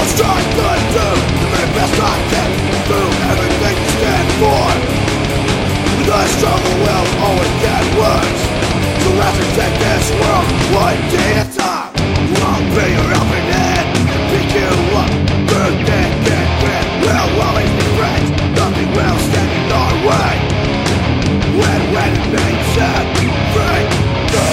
strive to do the very best I can, do everything to stand for. The struggle will always get worse, so as we take this world one day at a time. I'll be your helping hand, pick you up, through thick and thin. We'll always be friends, nothing will stand in our way. When it makes set free.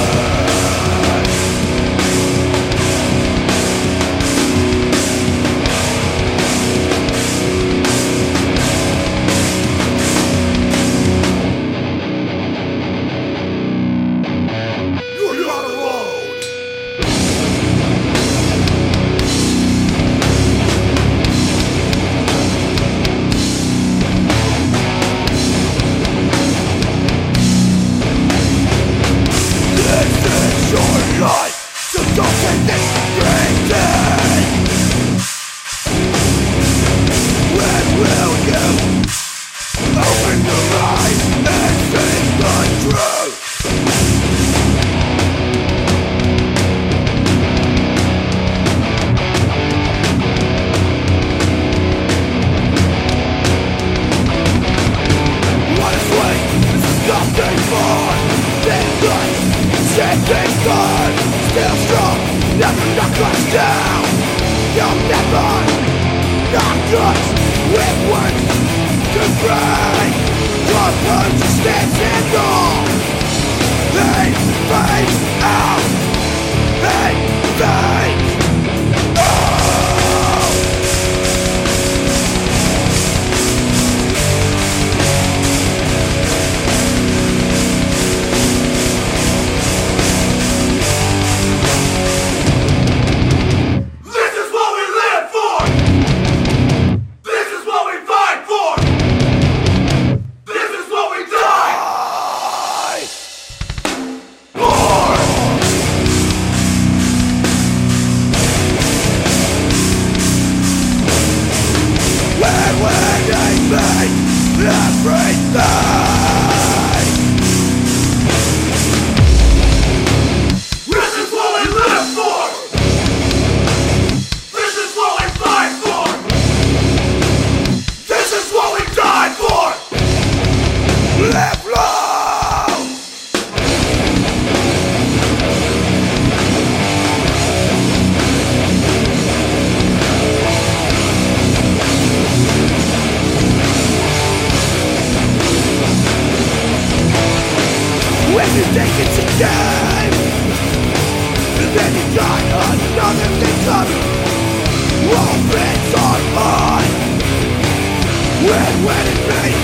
Still strong, never knock us down. You'll never knock us with words to break. Your purchase stands in all. They fade out. They fade. When you think it's a game, and then you die, another thing coming. All things are mine. When it makes